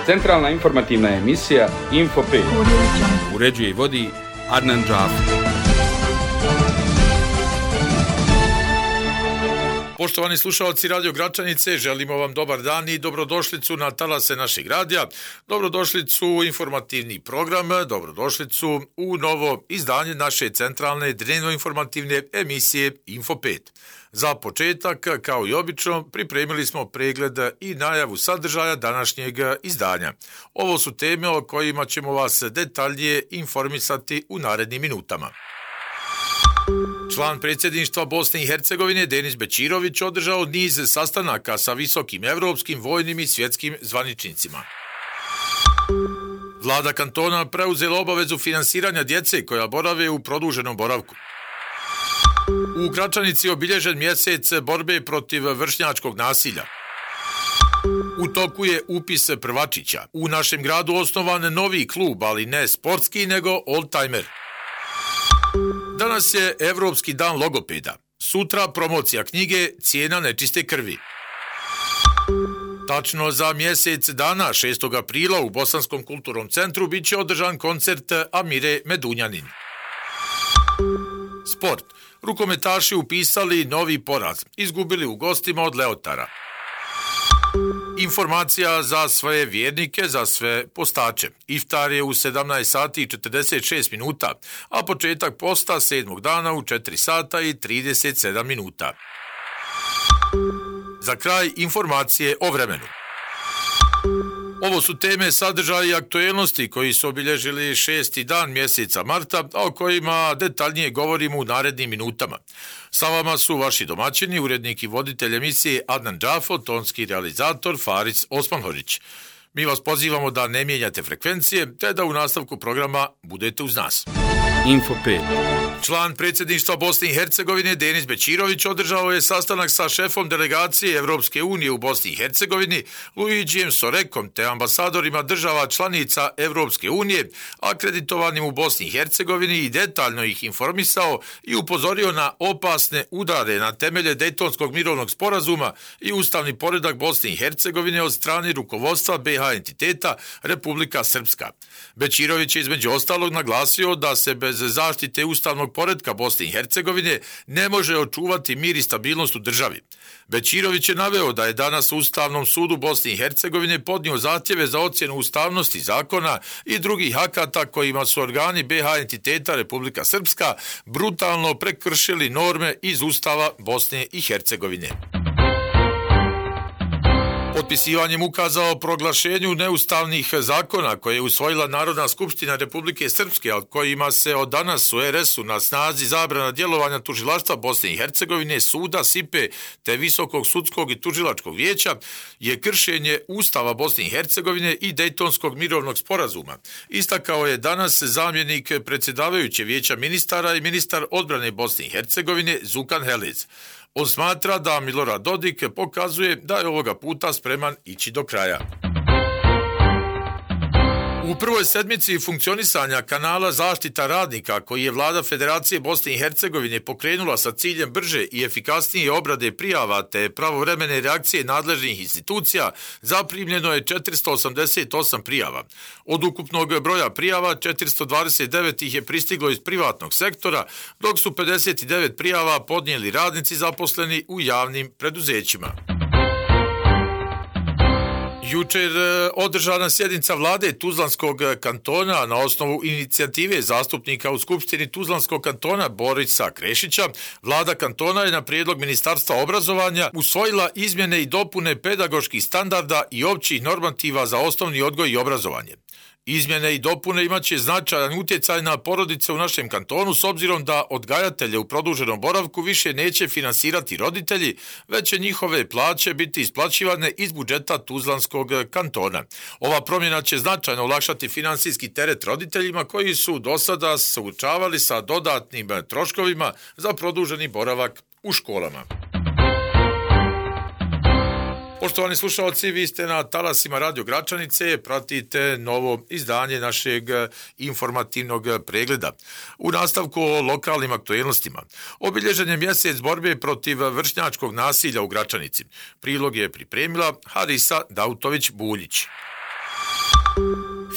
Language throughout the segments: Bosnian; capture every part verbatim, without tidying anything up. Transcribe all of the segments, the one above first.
Centralna informativna emisija Info pet. Uređuje i vodi Adnan Džafer. Poštovani slušalci Radio Gračanice, želimo vam dobar dan i dobrodošlicu na talase našeg radija, dobrodošlicu u informativni program, dobrodošlicu u novo izdanje naše centralne dnevno-informativne emisije Info pet. Za početak, kao i obično, pripremili smo pregled i najavu sadržaja današnjeg izdanja. Ovo su teme o kojima ćemo vas detaljnije informisati u narednim minutama. Član predsjedništva Bosne i Hercegovine Denis Bećirović održao niz sastanaka sa visokim evropskim, vojnim i svjetskim zvaničnicima. Vlada kantona preuzela obavezu finansiranja djece koja borave u produženom boravku. U Gračanici obilježen mjesec borbe protiv vršnjačkog nasilja. U toku je upis prvačića. U našem gradu osnovan novi klub, ali ne sportski, nego oldtimer. Danas je Evropski dan logopeda. Sutra promocija knjige Cijena nečiste krvi. Tačno za mjesec dana, šestog aprila, u Bosanskom kulturnom centru bit će održan koncert Amire Medunjanin. Sport. Rukometaši upisali novi poraz. Izgubili u gostima od Leotara. Informacija za sve vjernike, za sve postače. Iftar je u sedamnaest sati i četrdeset šest minuta, a početak posta sedmog dana u četiri sata i trideset sedam minuta. Za kraj informacije o vremenu. Ovo su teme, sadržaji i aktuelnosti koji su obilježili šesti dan mjeseca marta, a o kojima detaljnije govorimo u narednim minutama. Sa vama su vaši domaćini, urednik i voditelj emisije Adnan Džafer, tonski realizator Faris Osmanhožić. Mi vas pozivamo da ne mijenjate frekvencije, te da u nastavku programa budete uz nas. Info pet. Član predsjedništva Bosne i Hercegovine Denis Bećirović održao je sastanak sa šefom delegacije Evropske unije u Bosni i Hercegovini Luigijem Sorekom te ambasadorima država članica Evropske unije akreditovanim u Bosni i Hercegovini i detaljno ih informisao i upozorio na opasne udare na temelje Dejtonskog mirovnog sporazuma i ustavni poredak Bosne i Hercegovine od strane rukovodstva be ha entiteta Republika Srpska. Bećirović je između ostalog naglasio da se bez zaštite ustavnog poretka Bosne i Hercegovine ne može očuvati mir i stabilnost u državi. Bećirović je naveo da je danas u Ustavnom sudu Bosne i Hercegovine podnio zahtjeve za ocjenu ustavnosti zakona i drugih akata kojima su organi be ha entiteta Republika Srpska brutalno prekršili norme iz Ustava Bosne i Hercegovine. Potpisivanjem ukaza o proglašenju neustavnih zakona koje je usvojila Narodna skupština Republike Srpske, od kojima se od danas u er es u na snazi zabrana djelovanja tužilaštva Bosne i Hercegovine, suda, sipe te Visokog sudskog i tužilačkog vijeća, je kršenje Ustava Bosne i Hercegovine i Dejtonskog mirovnog sporazuma. Istakao je danas zamjenik predsjedavajuće vijeća ministara i ministar odbrane Bosne i Hercegovine Zukan Helic. On smatra da Milorad Dodik pokazuje da je ovoga puta spreman ići do kraja. U prvoj sedmici funkcionisanja kanala Zaštita radnika, koji je vlada Federacije Bosne i Hercegovine pokrenula sa ciljem brže i efikasnije obrade prijava te pravovremene reakcije nadležnih institucija, zaprimljeno je četiristo osamdeset osam prijava. Od ukupnog broja prijava, četiristo dvadeset devet ih je pristiglo iz privatnog sektora, dok su pedeset devet prijava podnijeli radnici zaposleni u javnim preduzećima. Jučer održana sjednica vlade Tuzlanskog kantona na osnovu inicijative zastupnika u Skupštini Tuzlanskog kantona Borisa Krešića. Vlada kantona je na prijedlog Ministarstva obrazovanja usvojila izmjene i dopune pedagoških standarda i općih normativa za osnovni odgoj i obrazovanje. Izmjene i dopune imaće značajan utjecaj na porodice u našem kantonu s obzirom da odgajatelje u produženom boravku više neće finansirati roditelji, već će njihove plaće biti isplaćivane iz budžeta Tuzlanskog kantona. Ova promjena će značajno olakšati finansijski teret roditeljima koji su do sada suočavali sa dodatnim troškovima za produženi boravak u školama. Poštovani slušalci, vi ste na talasima Radio Gračanice, pratite novo izdanje našeg informativnog pregleda. U nastavku o lokalnim aktuelnostima. Obilježen je mjesec borbe protiv vršnjačkog nasilja u Gračanici. Prilog je pripremila Harisa Dautović-Buljić.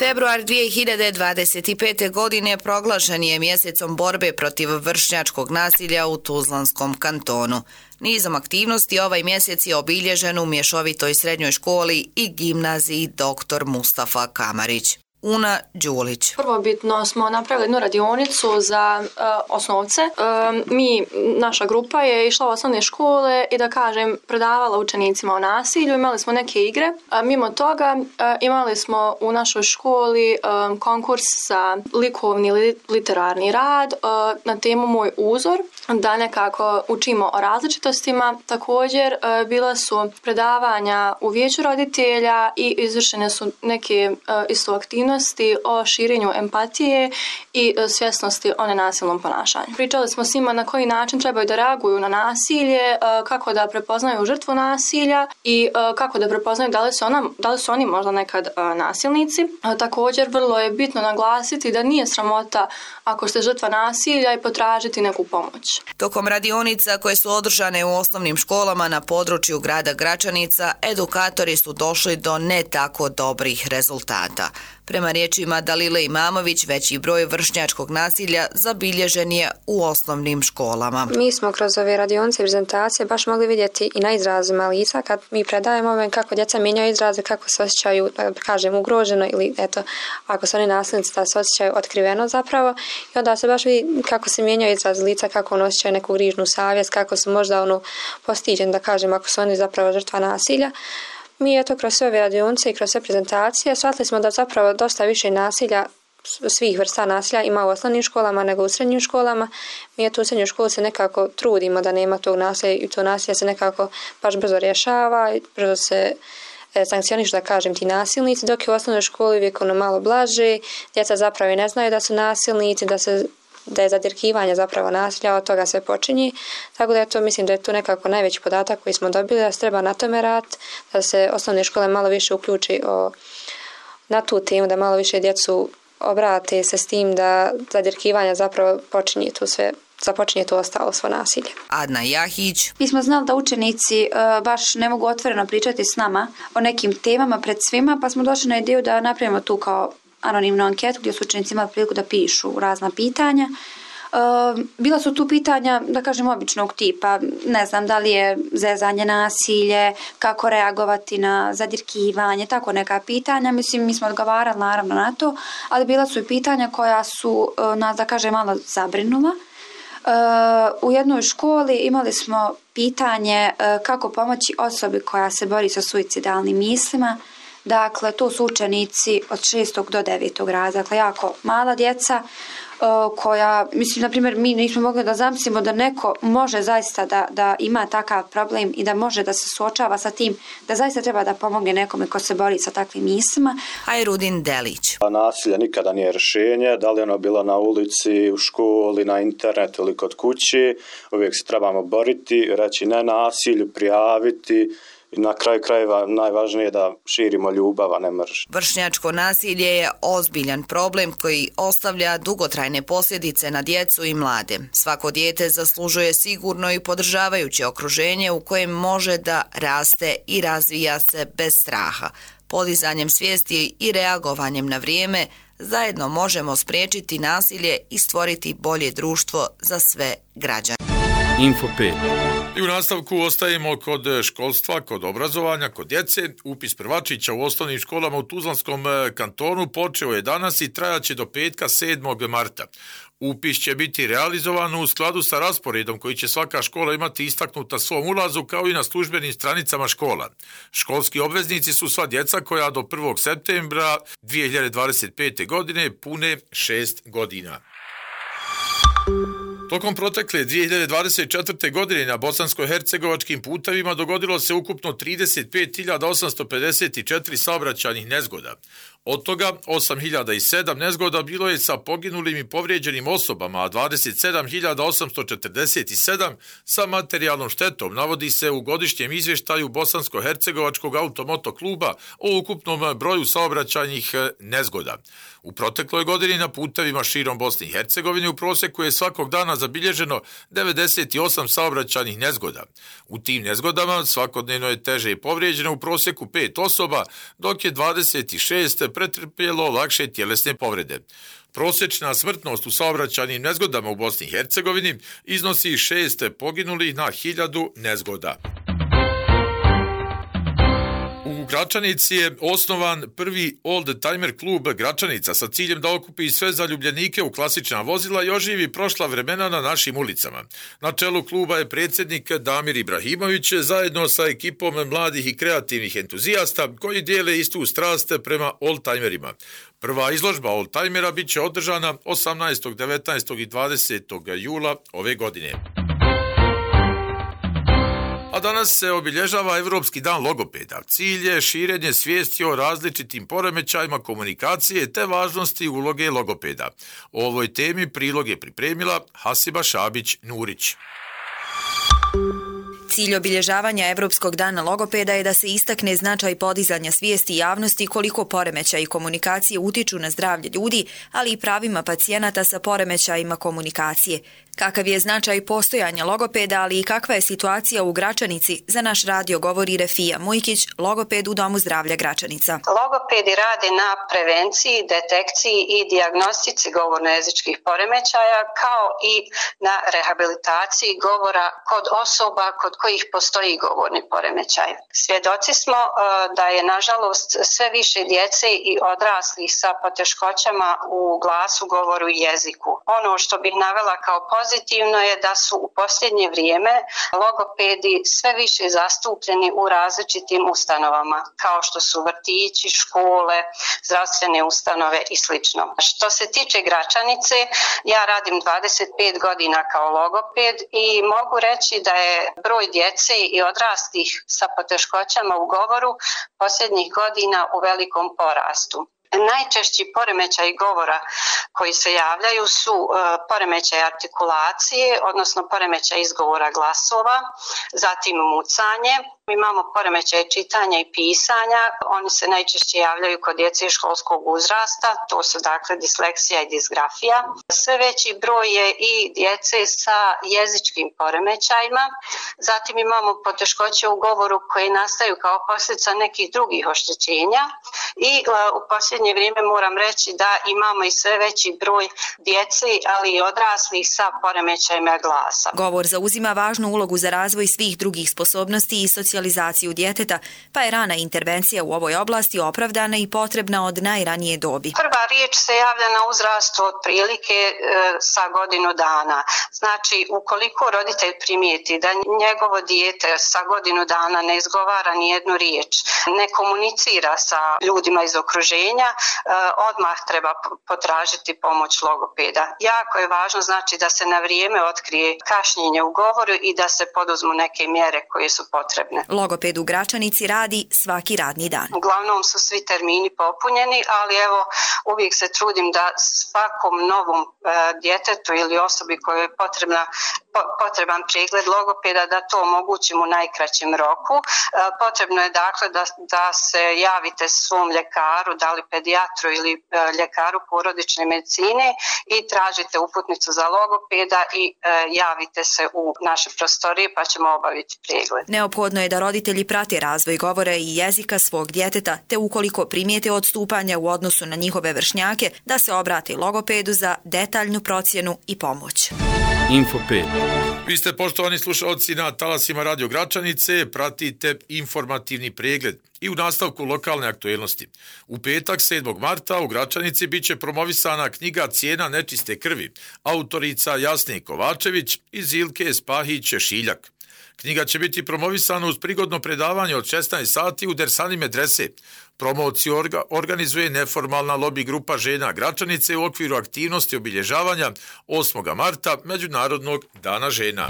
Februar dvije hiljade dvadeset pete. godine proglašen je mjesecom borbe protiv vršnjačkog nasilja u Tuzlanskom kantonu. Nizom aktivnosti ovaj mjesec je obilježen u mješovitoj srednjoj školi i gimnaziji doktor Mustafa Kamarić. Una Đulić. Prvobitno smo napravili jednu radionicu za uh, osnovce. Uh, mi, naša grupa je išla u osnovne škole i da kažem predavala učenicima o nasilju. Imali smo neke igre. Uh, mimo toga uh, imali smo u našoj školi uh, konkurs za likovni li, literarni rad uh, na temu Moj uzor, da nekako učimo o različitostima. Također uh, bila su predavanja u vijeću roditelja i izvršene su neke uh, isto aktivnosti o širenju empatije i svjesnosti o nenasilnom ponašanju. Pričali smo s njima na koji način trebaju da reaguju na nasilje, kako da prepoznaju žrtvu nasilja i kako da prepoznaju da li su, ona, da li su oni možda nekad nasilnici. Također vrlo je bitno naglasiti da nije sramota ako ste žrtva nasilja i potražiti neku pomoć. Tokom radionica koje su održane u osnovnim školama na području grada Gračanica, edukatori su došli do ne tako dobrih rezultata. Prema riječima Dalile Imamović, veći broj vršnjačkog nasilja zabilježen je u osnovnim školama. Mi smo kroz ove radionice i prezentacije baš mogli vidjeti i na izrazima lica kad mi predajemo kako djeca mijenjaju izraze, kako se osjećaju, da kažem, ugroženo ili eto, ako su oni nasilnici da se osjećaju otkriveno zapravo. I onda se baš vidi kako se mijenjaju izraz lica, kako on osjećaju neku grižnu savjest, kako su možda ono postiđeni, da kažem, ako su oni zapravo žrtva nasilja. Mi eto kroz sve ove radionice i kroz sve prezentacije shvatili smo da zapravo dosta više nasilja, svih vrsta nasilja ima u osnovnim školama nego u srednjim školama. Mi eto u srednjoj školi se nekako trudimo da nema tog nasilja i to nasilje se nekako baš brzo rješava i brzo se sankcionišu, da kažem, ti nasilnici, dok je u osnovnoj školi uvijek ono malo blaže, djeca zapravo i ne znaju da su nasilnici, da se da je zadirkivanje zapravo nasilja, od toga sve počinje. Tako da je to, mislim da je to nekako najveći podatak koji smo dobili, da se treba na tome raditi, da se osnovne škole malo više uključi o, na tu temu, da malo više djecu obrate se s tim da zadirkivanje zapravo počinje tu sve započinje to ostalo svo nasilje. Adna Jahić. Mi smo znali da učenici uh, baš ne mogu otvoreno pričati s nama o nekim temama pred svima, pa smo došli na ideju da napravimo tu kao anonimnu anketu gdje su učenici imali priliku da pišu razna pitanja. Uh, bila su tu pitanja, da kažem, običnog tipa, ne znam da li je zezanje nasilje, kako reagovati na zadirkivanje, tako neka pitanja. Mislim, mi smo odgovarali naravno na to, ali bila su i pitanja koja su uh, nas, da kažem, malo zabrinula. Uh, u jednoj školi imali smo pitanje uh, kako pomoći osobi koja se bori sa suicidalnim mislima. Dakle, to su učenici od šestog do devetog razreda, dakle jako mala djeca uh, koja, mislim, na primjer, mi nismo mogli da zamislimo da neko može zaista da, da ima takav problem i da može da se suočava sa tim, da zaista treba da pomogne nekome ko se bori sa takvim mislima. Ajrudin Delić. Nasilje nikada nije rješenje, da li ono bilo na ulici, u školi, na internetu ili kod kuće, uvijek se trebamo boriti, reći ne nasilju, prijaviti. I na kraju krajeva najvažnije je da širimo ljubav, a ne mržnju. Vršnjačko nasilje je ozbiljan problem koji ostavlja dugotrajne posljedice na djecu i mlade. Svako dijete zaslužuje sigurno i podržavajuće okruženje u kojem može da raste i razvija se bez straha. Podizanjem svijesti i reagovanjem na vrijeme zajedno možemo spriječiti nasilje i stvoriti bolje društvo za sve građane. Info pet. I u nastavku ostajemo kod školstva, kod obrazovanja, kod djece. Upis prvačića u osnovnim školama u Tuzlanskom kantonu počeo je danas i trajaće do petka sedmog marta. Upis će biti realizovan u skladu sa rasporedom koji će svaka škola imati istaknuta svom ulazu kao i na službenim stranicama škola. Školski obveznici su sva djeca koja do prvog septembra dvije hiljade dvadeset pete. godine pune šest godina. Tokom protekle dvije hiljade dvadeset četvrte. godine na bosansko-hercegovačkim putevima dogodilo se ukupno trideset pet hiljada osamsto pedeset četiri saobraćajnih nezgoda. Od toga osam hiljada sedam nezgoda bilo je sa poginulim i povrijeđenim osobama, a dvadeset sedam hiljada osamsto četrdeset sedam sa materijalnom štetom, navodi se u godišnjem izvještaju Bosansko-hercegovačkog automoto kluba o ukupnom broju saobraćajnih nezgoda. U protekloj godini na putevima širom Bosne i Hercegovine u prosjeku je svakog dana zabilježeno devedeset osam saobraćajnih nezgoda. U tim nezgodama svakodnevno je teže povrijeđeno u prosjeku pet osoba, dok je dvadeset šest pretrpjelo lakše tjelesne povrede. Prosječna smrtnost u saobraćajnim nezgodama u Bosni i Hercegovini iznosi šest poginulih na hiljadu nezgoda. U Gračanici je osnovan prvi old-timer klub Gračanica sa ciljem da okupi sve zaljubljenike u klasična vozila i oživi prošla vremena na našim ulicama. Na čelu kluba je predsjednik Damir Ibrahimović zajedno sa ekipom mladih i kreativnih entuzijasta koji dijele istu strast prema old-timerima. Prva izložba old-timera bit će održana osamnaestog, devetnaestog i dvadesetog jula ove godine. A danas se obilježava Evropski dan logopeda. Cilj je širenje svijesti o različitim poremećajima komunikacije te važnosti uloge logopeda. O ovoj temi prilog je pripremila Hasiba Šabić-Nurić. Cilj obilježavanja Evropskog dana logopeda je da se istakne značaj podizanja svijesti javnosti koliko poremećaji komunikacije utiču na zdravlje ljudi, ali i pravima pacijenata sa poremećajima komunikacije. Kakav je značaj postojanja logopeda, ali i kakva je situacija u Gračanici, za naš radio govori Refija Mujkić, logoped u Domu zdravlja Gračanica. Logopedi rade na prevenciji, detekciji i dijagnostici govorno-jezičkih poremećaja, kao i na rehabilitaciji govora kod osoba kod kojih postoji govorni poremećaj. Svjedoci smo da je nažalost sve više djece i odraslih sa poteškoćama u glasu, govoru i jeziku. Ono što bih navela kao pozitivno je da su u posljednje vrijeme logopedi sve više zastupljeni u različitim ustanovama, kao što su vrtići, škole, zdravstvene ustanove i sl. Što se tiče Gračanice, ja radim dvadeset pet godina kao logoped i mogu reći da je broj djece i odraslih sa poteškoćama u govoru posljednjih godina u velikom porastu. Najčešći poremećaji govora koji se javljaju su e, poremećaj artikulacije, odnosno poremećaj izgovora glasova, zatim mucanje. Imamo poremećaj čitanja i pisanja, oni se najčešće javljaju kod djece školskog uzrasta, to su dakle disleksija i disgrafija. Sve veći broj je i djece sa jezičkim poremećajima, zatim imamo poteškoće u govoru koje nastaju kao posljedica nekih drugih oštećenja i e, u posljednje vrijeme moram reći da imamo i sve veći broj djece, ali i odraslih sa poremećajima glasa. Govor zauzima važnu ulogu za razvoj svih drugih sposobnosti i socijalizaciju djeteta, pa je rana intervencija u ovoj oblasti opravdana i potrebna od najranije dobi. Prva riječ se javlja na uzrastu otprilike e, sa godinu dana. Znači, ukoliko roditelj primijeti da njegovo dijete sa godinu dana ne izgovara ni jednu riječ, ne komunicira sa ljudima iz okruženja, e, odmah treba potražiti pomoć logopeda. Jako je važno znači da se na vrijeme otkrije kašnjenje u govoru i da se poduzmu neke mjere koje su potrebne. Logoped u Gračanici radi svaki radni dan. Uglavnom su svi termini popunjeni, ali evo uvijek se trudim da svakom novom e, djetetu ili osobi kojoj je potrebna, po, potreban pregled logopeda da to omogućim u najkraćem roku. E, potrebno je dakle da, da se javite svom ljekaru, da li pedijatru ili e, ljekaru porodične medicine i tražite uputnicu za logopeda i e, javite se u naše prostorije pa ćemo obaviti pregled. Neophodno je da roditelji prate razvoj govora i jezika svog djeteta, te ukoliko primijete odstupanja u odnosu na njihove vršnjake, da se obrate logopedu za detaljnu procjenu i pomoć. Info pet. Vi ste, poštovani slušalci, na talasima Radio Gračanice, pratite informativni pregled i u nastavku lokalne aktuelnosti. U petak sedmog marta u Gračanici bit će promovisana knjiga Cijena nečiste krvi, autorica Jasne Kovačević i Zilke Spahić-Šiljak. Knjiga će biti promovisana uz prigodno predavanje od šesnaest sati u Dersani medrese. Promociju orga, organizuje neformalna lobby grupa žena Gračanice u okviru aktivnosti obilježavanja osmog marta Međunarodnog dana žena.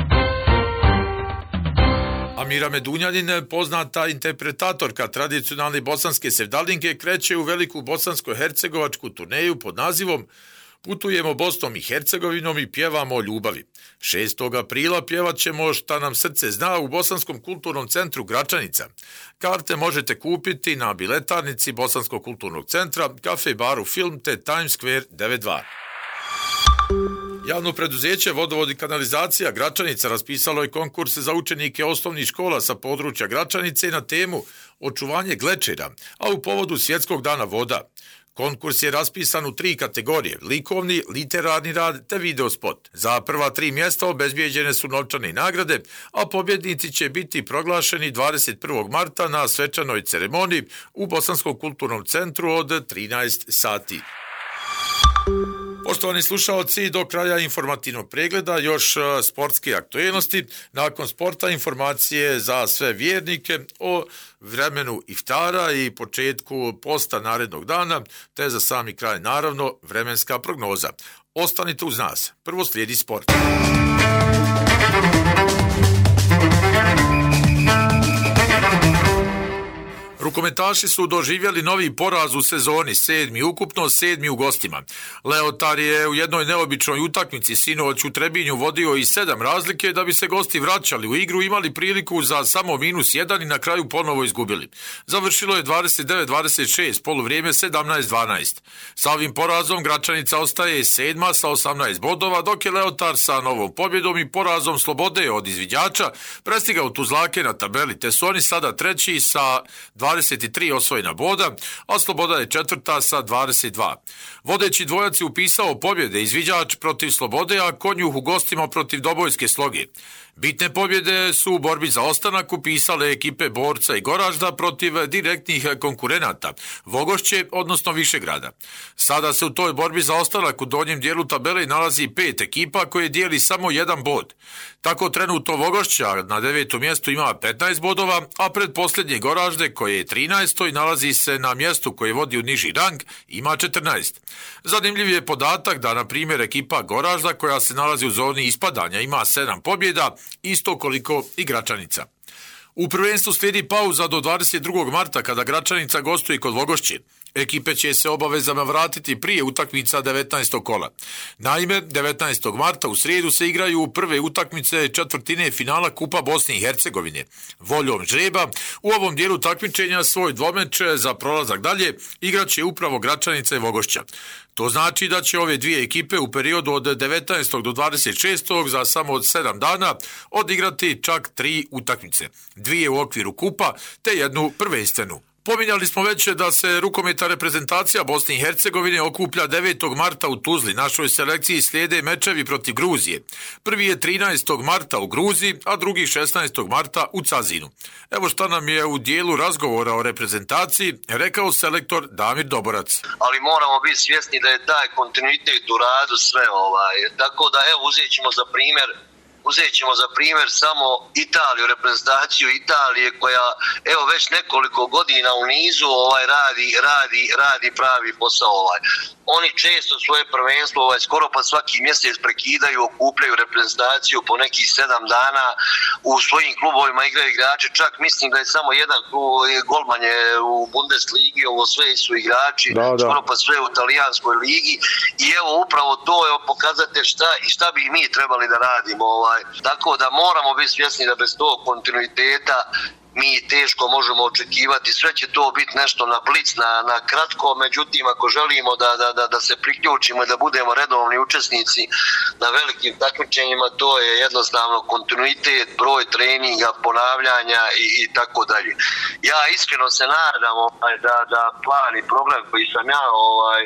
Amira Medunjanin, poznata interpretatorka tradicionalne bosanske sevdalinke, kreće u veliku bosansko-hercegovačku turneju pod nazivom Putujemo Bosnom i Hercegovinom i pjevamo o ljubavi. šestog aprila pjevat ćemo Šta nam srce zna u Bosanskom kulturnom centru Gračanica. Karte možete kupiti na biletarnici Bosanskog kulturnog centra, kafe baru Film te Times Square devedeset dva. Javno preduzeće Vodovod i kanalizacija Gračanica raspisalo je konkurs za učenike osnovnih škola sa područja Gračanice na temu očuvanje glečera, a u povodu Svjetskog dana voda. Konkurs je raspisan u tri kategorije, likovni, literarni rad te videospot. Za prva tri mjesta obezbijeđene su novčane nagrade, a pobjednici će biti proglašeni dvadeset prvog marta na svečanoj ceremoniji u Bosanskom kulturnom centru od trinaest sati. Poštovani slušalci, do kraja informativnog pregleda još sportske aktualnosti. Nakon sporta informacije za sve vjernike o vremenu iftara i početku posta narednog dana, te za sami kraj naravno vremenska prognoza. Ostanite uz nas. Prvo slijedi sport. Rukometaši su doživjeli novi poraz u sezoni, sedmi ukupno, sedmi u gostima. Leotar je u jednoj neobičnoj utakmici sinoć u Trebinju vodio i sedam razlike da bi se gosti vraćali u igru, imali priliku za samo minus jedan i na kraju ponovo izgubili. Završilo je dvadeset devet dvadeset šest, poluvrijeme sedamnaest dvanaest. Sa ovim porazom Gračanica ostaje sedma sa osamnaest bodova, dok je Leotar sa novom pobjedom i porazom Slobode od izviđača prestigao Tuzlake na tabeli, te su oni sada treći sa dvadeset tri osvojena boda, a Sloboda je četvrta sa dvadeset dva. Vodeći dvojac je upisao pobjede izviđač protiv Slobode, a Konjuh u gostima protiv Dobojske Sloge. Bitne pobjede su u borbi za ostanak upisale ekipe Borca i Goražda protiv direktnih konkurenata, Vogošće, odnosno Višegrada. Sada se u toj borbi za ostanak u donjem dijelu tabele nalazi pet ekipa koje dijeli samo jedan bod. Tako trenutno Vogošća na devetom mjestu ima petnaest bodova, a predposljednje Goražde, koje je trinaesto i nalazi se na mjestu koje vodi u niži rang, ima četrnaest. Zanimljiv je podatak da, na primjer, ekipa Goražda, koja se nalazi u zoni ispadanja, ima sedam pobjeda, isto koliko i Gračanica. U prvenstvu slijedi pauza do dvadeset drugog marta kada Gračanica gostuje kod Vogošće. Ekipe će se obavezama vratiti prije utakmica devetnaestog kola. Naime, devetnaestog marta u srijedu se igraju prve utakmice četvrtine finala Kupa Bosne i Hercegovine. Voljom žreba u ovom dijelu takmičenja svoj dvomeč za prolazak dalje igraće upravo Gračanica i Vogošća. To znači da će ove dvije ekipe u periodu od devetnaestog do dvadeset šestog za samo od sedam dana odigrati čak tri utakmice. Dvije u okviru kupa te jednu prvenstvenu. Pominjali smo već da se rukometna reprezentacija Bosne i Hercegovine okuplja devetog marta u Tuzli. Našoj selekciji slijede mečevi protiv Gruzije. Prvi je trinaestog marta u Gruziji, a drugi šesnaestog marta u Cazinu. Evo šta nam je u dijelu razgovora o reprezentaciji rekao selektor Damir Doborac. Ali moramo biti svjesni da je taj kontinuitet u radu sve ovaj. Tako da evo uzet ćemo za primjer Uzet ćemo za primjer samo Italiju, reprezentaciju Italije koja evo već nekoliko godina u nizu ovaj radi, radi, radi pravi posao ovaj. Oni često svoje prvenstvo ovaj, skoro pa svaki mjesec prekidaju, okupljaju reprezentaciju po nekih sedam dana, u svojim klubovima igraju igrači, čak mislim da je samo jedan klub, golman je u Bundesligi, ovo sve su igrači, da, da. Skoro pa sve u talijanskoj ligi i evo upravo to je pokazatelj šta, šta bi mi trebali da radimo. Ovaj. Tako da moramo biti svjesni da bez tog kontinuiteta mi teško možemo očekivati, sve će to biti nešto na blic, na, na kratko, međutim ako želimo da, da, da, da se priključimo i da budemo redovni učesnici na velikim takmičenjima, to je jednostavno kontinuitet, broj treninga, ponavljanja i, i tako dalje. Ja iskreno se nadam ovaj, da, da plan i program koji sam ja ovaj,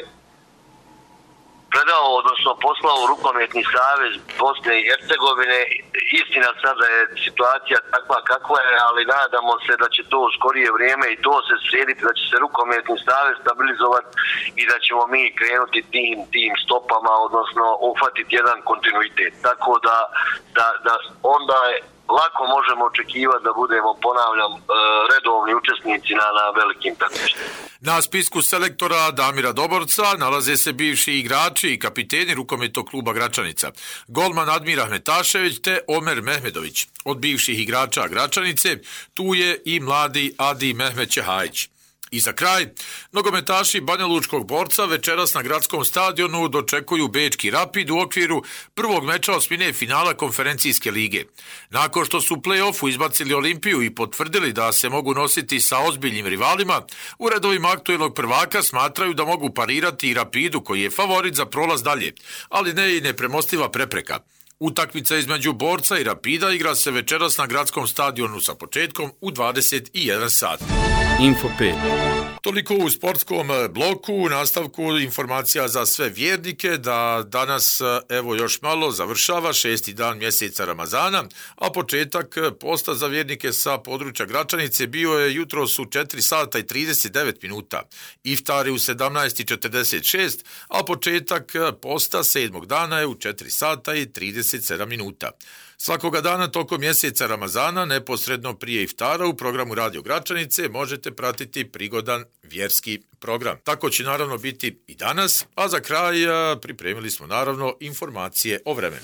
predao, odnosno poslao u Rukometni savez Bosne i Hercegovine. Istina sada je situacija takva kakva je, ali nadamo se da će to u skorije vrijeme i to se srediti, da će se Rukometni savez stabilizovati i da ćemo mi krenuti tim, tim stopama, odnosno uhvatiti jedan kontinuitet. Tako da, da, da onda je lako možemo očekivati da budemo, ponavljam, redovni učesnici na, na velikim takmičenjima. Na spisku selektora Damira Doborca nalaze se bivši igrači i kapiteni rukometnog kluba Gračanica, golman Admir Ahmetašević te Omer Mehmedović. Od bivših igrača Gračanice tu je i mladi Adi Mehmet Čehajić. I za kraj, nogometaši Banjalučkog Borca večeras na gradskom stadionu dočekuju Bečki Rapid u okviru prvog meča osmine finala konferencijske lige. Nakon što su u play-offu izbacili Olimpiju i potvrdili da se mogu nositi sa ozbiljnim rivalima, u redovima aktuelnog prvaka smatraju da mogu parirati i Rapidu koji je favorit za prolaz dalje, ali ne i nepremostiva prepreka. Utakmica između Borca i Rapida igra se večeras na gradskom stadionu sa početkom u dvadeset jedan sat. Info pet. Toliko u sportskom bloku, u nastavku informacija za sve vjernike da danas, evo još malo, završava šesti dan mjeseca Ramazana, a početak posta za vjernike sa područja Gračanice bio je jutros u četiri sata i trideset devet minuta, iftar je u sedamnaest i četrdeset šest, a početak posta sedmog dana je u četiri sata i trideset sedam minuta. Svakoga dana tokom mjeseca Ramazana, neposredno prije iftara u programu Radio Gračanice možete pratiti prigodan vjerski program. Tako će naravno biti i danas, a za kraj pripremili smo naravno informacije o vremenu.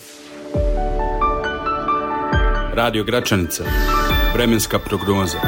Radio Gračanica. Vremenska prognoza.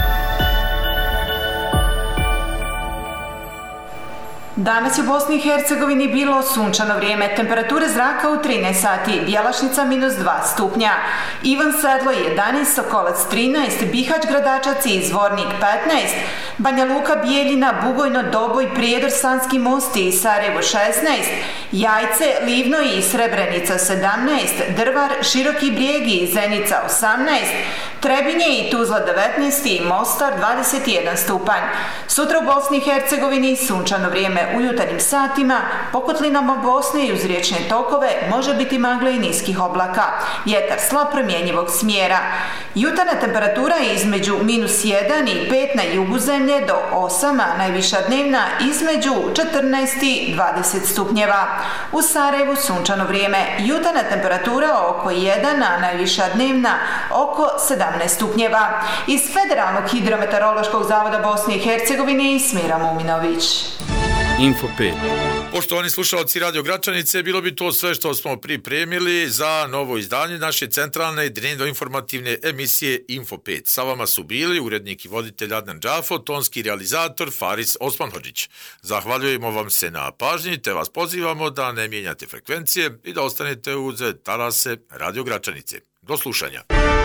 Danas je u Bosni i Hercegovini bilo sunčano vrijeme, temperature zraka u trinaest sati, Bjelašnica minus dva stupnja, Ivan Sedlo jedanaest, Sokolac trinaest, Bihać Gradačac i Zvornik petnaest, Banja Luka, Bijeljina, Bugojno, Doboj, Prijedor, Sanski Most i Sarajevo šesnaest, Jajce, Livno i Srebrenica sedamnaest, Drvar, Široki Brijeg i Zenica osamnaest, Trebinje i Tuzla devetnaest i Mostar dvadeset jedan stupanj. Sutra u Bosni i Hercegovini sunčano vrijeme u jutarnjim satima, po kotlinama Bosne i uz riječne tokove može biti magle i niskih oblaka. Vjetar slab promjenjivog smjera. Jutarnja temperatura je između minus jedan i pet na jugu zemlje do osam, a najviša dnevna između četrnaest i dvadeset stupnjeva. U Sarajevu sunčano vrijeme, jutarnja temperatura oko jedan, a najviša dnevna oko sedamnaest stupnjeva. Iz Federalnog hidrometeorološkog zavoda Bosne i Hercegovine Smira Muminović. Info pet. Poštovani slušalci Radio Gračanice, bilo bi to sve što smo pripremili za novo izdanje naše centralne i dnevno informativne emisije Info pet. Sa vama su bili urednik i voditelj Adnan Džafo, tonski realizator Faris Osmanhodžić. Zahvaljujemo vam se na pažnji, te vas pozivamo da ne mijenjate frekvencije i da ostanete uz talase Radio Gračanice. Do slušanja.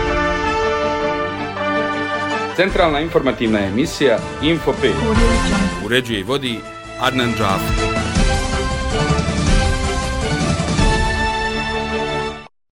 Centralna informativna emisija Info pet. Uređuje i vodi Adnan Džafo.